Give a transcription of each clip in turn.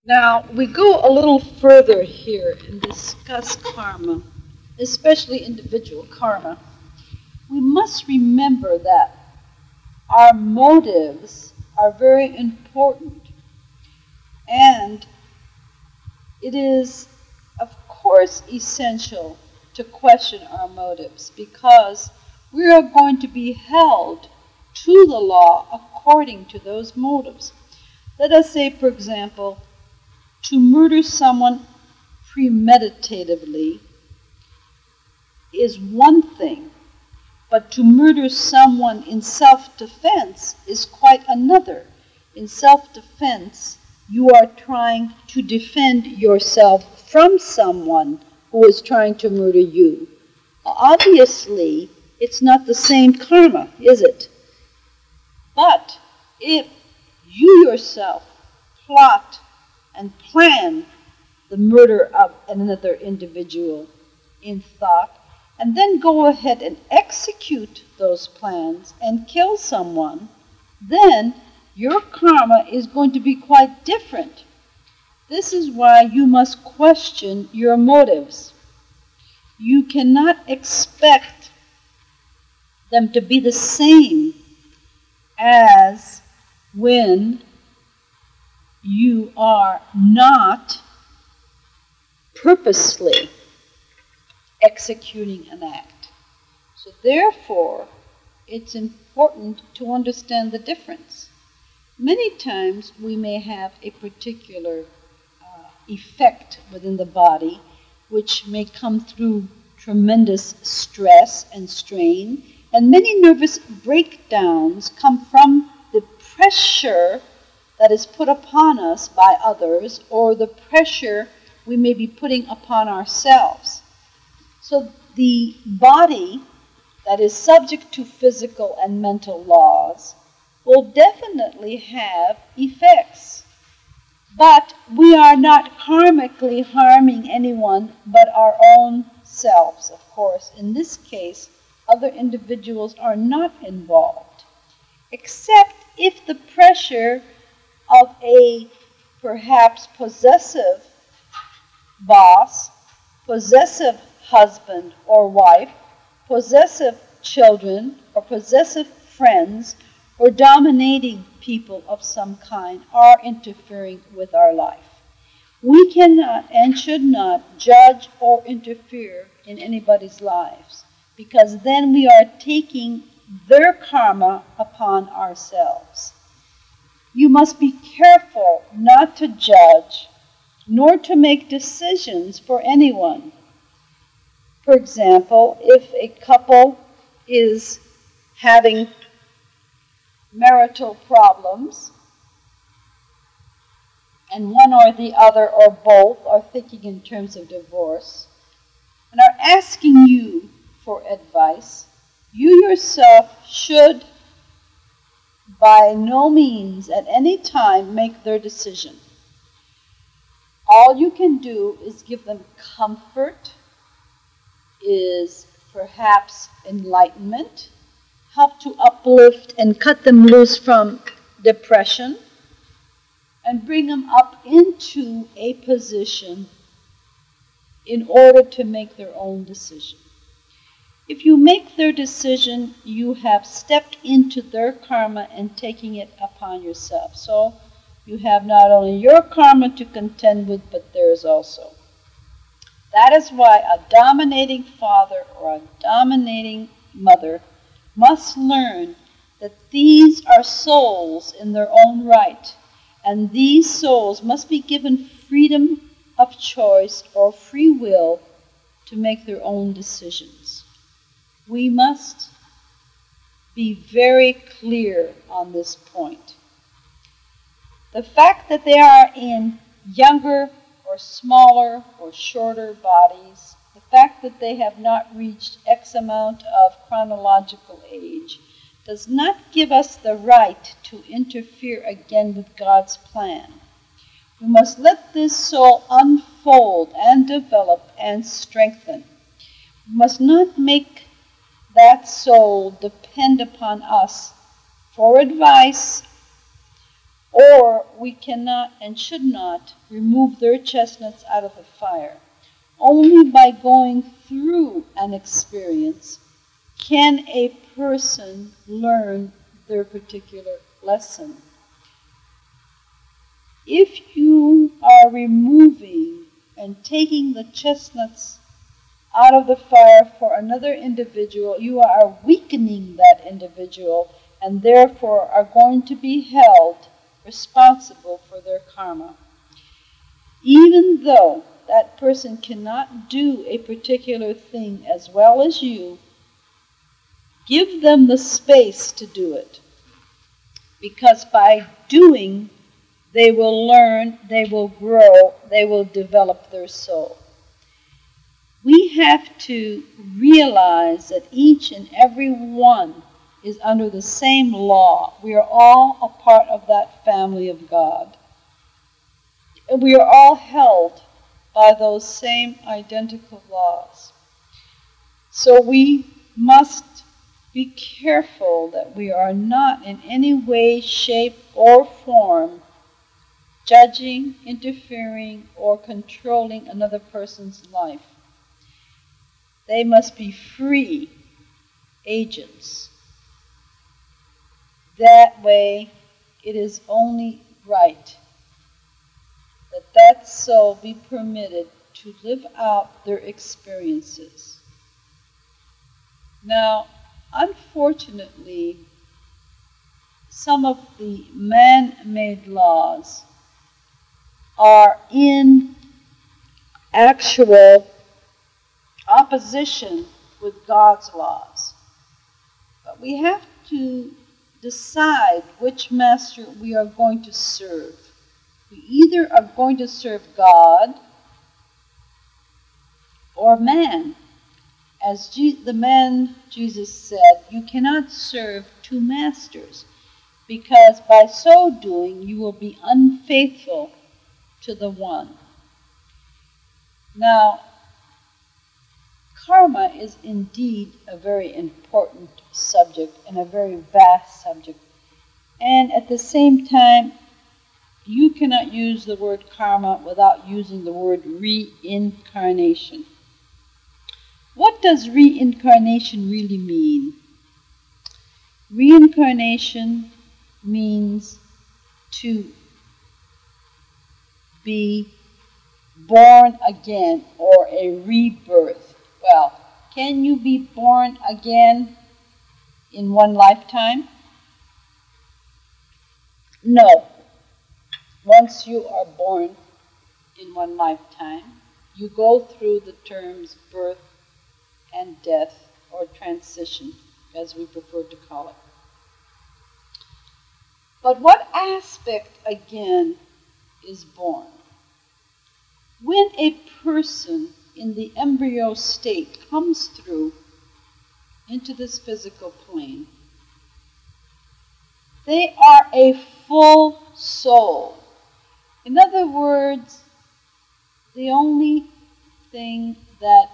Now, we go a little further here and discuss karma, especially individual karma. We must remember that our motives are very important, and it is, of course, essential to question our motives because we are going to be held to the law according to those motives. Let us say, for example, to murder someone premeditatively is one thing, but to murder someone in self-defense is quite another. In self-defense, you are trying to defend yourself from someone who is trying to murder you. Obviously, it's not the same karma, is it? But if you yourself plot and plan the murder of another individual in thought, and then go ahead and execute those plans and kill someone, then your karma is going to be quite different. This is why you must question your motives. You cannot expect them to be the same as when you are not purposely executing an act. So therefore, it's important to understand the difference. Many times we may have a particular effect within the body which may come through tremendous stress and strain, and many nervous breakdowns come from the pressure that is put upon us by others or the pressure we may be putting upon ourselves. So the body that is subject to physical and mental laws will definitely have effects. But we are not karmically harming anyone but our own selves, of course. In this case, other individuals are not involved, except if the pressure of a perhaps possessive boss, possessive husband or wife, possessive children, or possessive friends, or dominating people of some kind are interfering with our life. We cannot and should not judge or interfere in anybody's lives, because then we are taking their karma upon ourselves. You must be careful not to judge nor to make decisions for anyone. For example, if a couple is having marital problems, and one or the other or both are thinking in terms of divorce, and are asking you for advice, you yourself should by no means at any time make their decision. All you can do is give them comfort, is perhaps enlightenment, help to uplift and cut them loose from depression, and bring them up into a position in order to make their own decision. If you make their decision, you have stepped into their karma and taking it upon yourself. So you have not only your karma to contend with, but theirs also. That is why a dominating father or a dominating mother must learn that these are souls in their own right, and these souls must be given freedom of choice or free will to make their own decisions. We must be very clear on this point. The fact that they are in younger or smaller or shorter bodies, the fact that they have not reached X amount of chronological age, does not give us the right to interfere again with God's plan. We must let this soul unfold and develop and strengthen. We must not make that soul depend upon us for advice Or we cannot and should not remove their chestnuts out of the fire. Only by going through an experience can a person learn their particular lesson. If you are removing and taking the chestnuts out of the fire for another individual, you are weakening that individual and therefore are going to be held responsible for their karma. Even though that person cannot do a particular thing as well as you, give them the space to do it. Because by doing, they will learn, they will grow, they will develop their soul. We have to realize that each and every one is under the same law. We are all a part of that family of God. And we are all held by those same identical laws. So we must be careful that we are not in any way, shape, or form judging, interfering, or controlling another person's life. They must be free agents. That way, it is only right that soul be permitted to live out their experiences. Now, unfortunately, some of the man-made laws are in actual opposition with God's laws. But we have to decide which master we are going to serve. We either are going to serve God or man. As the man Jesus said, you cannot serve two masters, because by so doing you will be unfaithful to the one. Now, karma is indeed a very important subject and a very vast subject. And at the same time, you cannot use the word karma without using the word reincarnation. What does reincarnation really mean? Reincarnation means to be born again, or a rebirth. Well, can you be born again in one lifetime? No. Once you are born in one lifetime, you go through the terms birth and death, or transition, as we prefer to call it. But what aspect, again, is born? When a person in the embryo state comes through into this physical plane, they are a full soul. In other words, the only thing that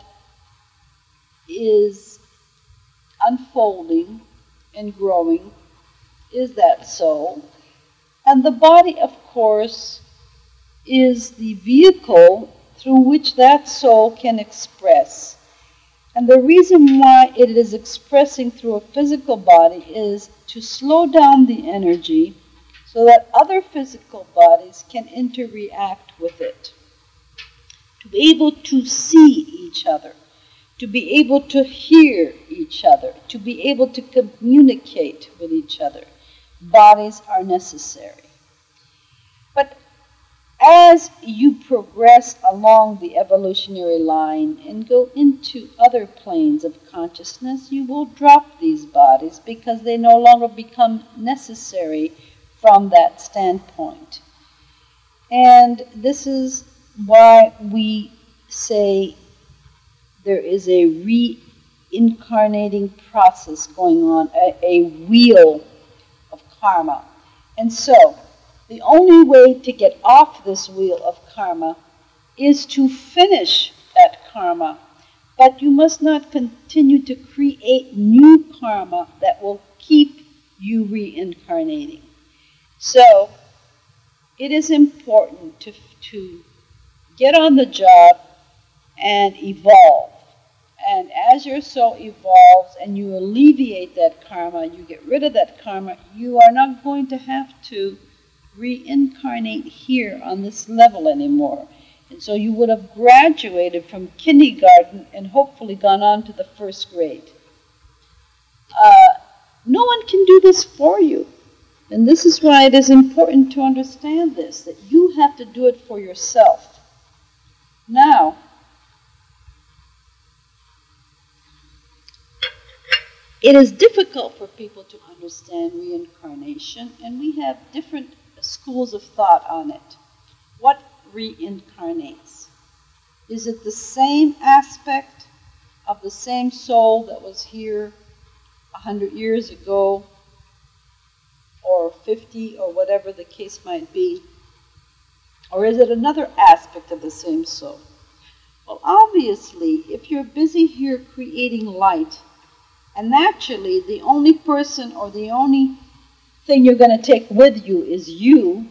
is unfolding and growing is that soul. And the body, of course, is the vehicle through which that soul can express. And the reason why it is expressing through a physical body is to slow down the energy so that other physical bodies can interact with it, to be able to see each other, to be able to hear each other, to be able to communicate with each other. Bodies are necessary. But as you progress along the evolutionary line and go into other planes of consciousness, you will drop these bodies because they no longer become necessary from that standpoint. And this is why we say there is a reincarnating process going on, a wheel of karma. And so, the only way to get off this wheel of karma is to finish that karma. But you must not continue to create new karma that will keep you reincarnating. So, it is important to get on the job and evolve. And as your soul evolves and you alleviate that karma, you get rid of that karma, you are not going to have to reincarnate here on this level anymore. And so you would have graduated from kindergarten and hopefully gone on to the first grade. No one can do this for you. And this is why it is important to understand this, that you have to do it for yourself. Now, it is difficult for people to understand reincarnation, and we have different schools of thought on it. What reincarnates? Is it the same aspect of the same soul that was here 100 years ago, or 50, or whatever the case might be? Or is it another aspect of the same soul? Well, obviously, if you're busy here creating light, and naturally the only person or the only thing you're going to take with you is you,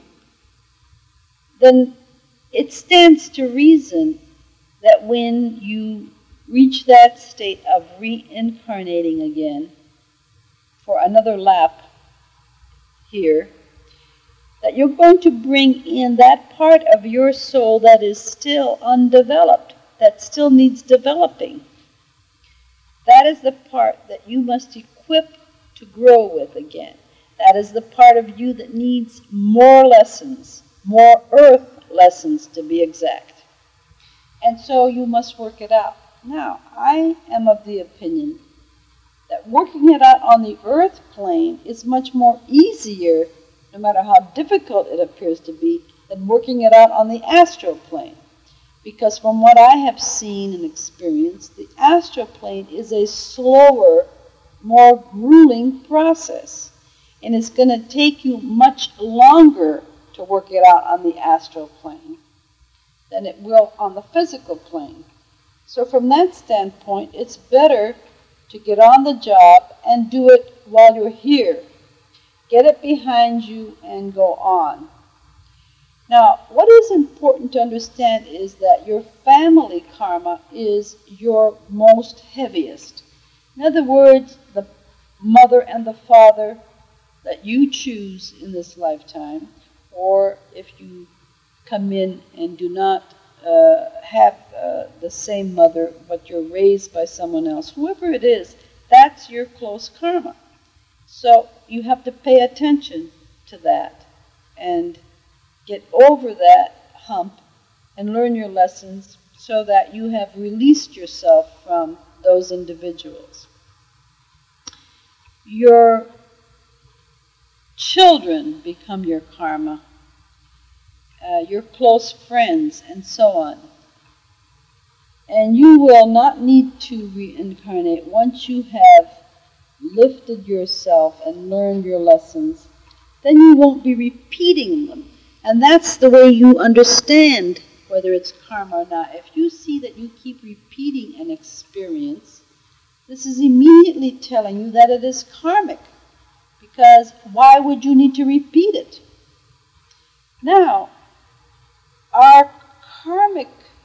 then it stands to reason that when you reach that state of reincarnating again for another lap here, that you're going to bring in that part of your soul that is still undeveloped, that still needs developing. That is the part that you must equip to grow with again. That is the part of you that needs more lessons, more earth lessons to be exact. And so you must work it out. Now, I am of the opinion that working it out on the earth plane is much more easier, no matter how difficult it appears to be, than working it out on the astral plane. Because from what I have seen and experienced, the astral plane is a slower, more grueling process. And it's going to take you much longer to work it out on the astral plane than it will on the physical plane. So from that standpoint, it's better to get on the job and do it while you're here. Get it behind you and go on. Now, what is important to understand is that your family karma is your most heaviest. In other words, the mother and the father that you choose in this lifetime, or if you come in and do not have the same mother, but you're raised by someone else, whoever it is, that's your close karma. So you have to pay attention to that and get over that hump and learn your lessons so that you have released yourself from those individuals. Your children become your karma, your close friends, and so on. And you will not need to reincarnate once you have lifted yourself and learned your lessons. Then you won't be repeating them. And that's the way you understand whether it's karma or not. If you see that you keep repeating an experience, this is immediately telling you that it is karmic. Because why would you need to repeat it? Now, our karmic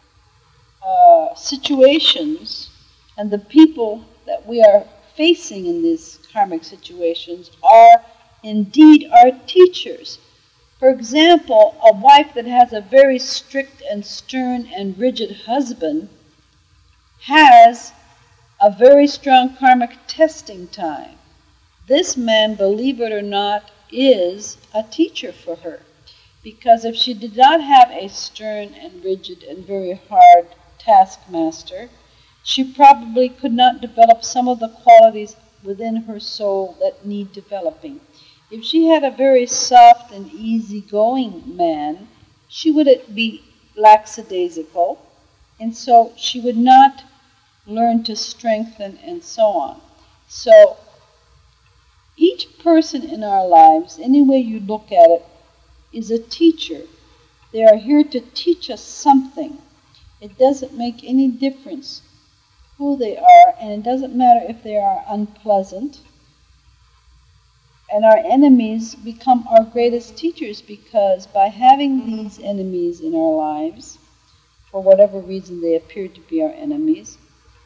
situations and the people that we are facing in these karmic situations are indeed our teachers. For example, a wife that has a very strict and stern and rigid husband has a very strong karmic testing time. This man, believe it or not, is a teacher for her. Because if she did not have a stern and rigid and very hard taskmaster, she probably could not develop some of the qualities within her soul that need developing. If she had a very soft and easygoing man, she would be lackadaisical, and so she would not learn to strengthen and so on. So each person in our lives, any way you look at it, is a teacher. They are here to teach us something. It doesn't make any difference who they are, and it doesn't matter if they are unpleasant, And our enemies become our greatest teachers, because by having these enemies in our lives, for whatever reason they appear to be our enemies,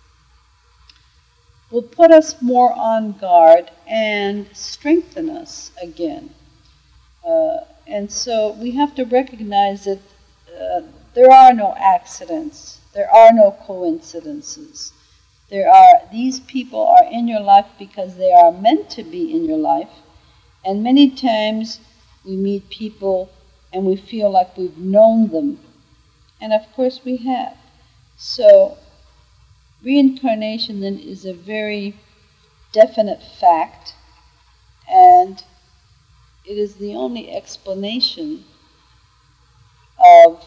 will put us more on guard and strengthen us again. And so we have to recognize that there are no accidents, there are no coincidences. These people are in your life because they are meant to be in your life. And many times we meet people and we feel like we've known them. And of course we have. So reincarnation then is a very definite fact, and it is the only explanation of,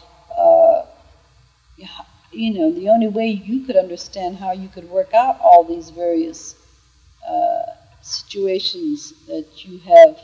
the only way you could understand how you could work out all these various situations that you have,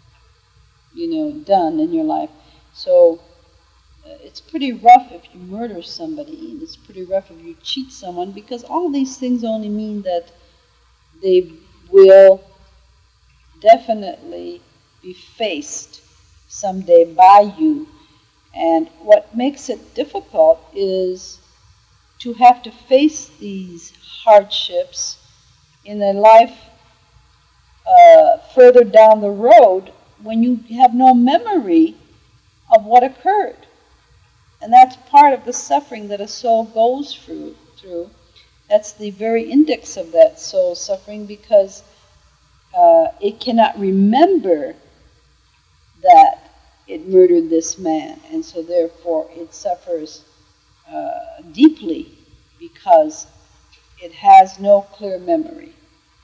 done in your life. So it's pretty rough if you murder somebody, and it's pretty rough if you cheat someone, because all these things only mean that they will definitely be faced someday by you. And what makes it difficult is to have to face these hardships in a life further down the road when you have no memory of what occurred. And that's part of the suffering that a soul goes through. That's the very index of that soul suffering, because it cannot remember that it murdered this man, and so therefore it suffers deeply because it has no clear memory.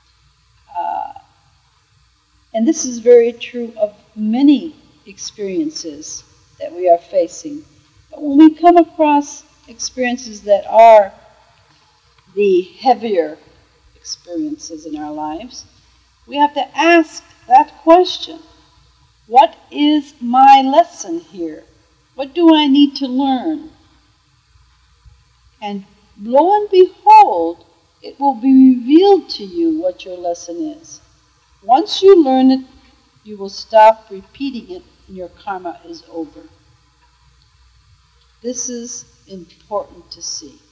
And this is very true of many experiences that we are facing. But when we come across experiences that are the heavier experiences in our lives, we have to ask that question: what is my lesson here? What do I need to learn? And lo and behold, it will be revealed to you what your lesson is. Once you learn it, you will stop repeating it, and your karma is over. This is important to see.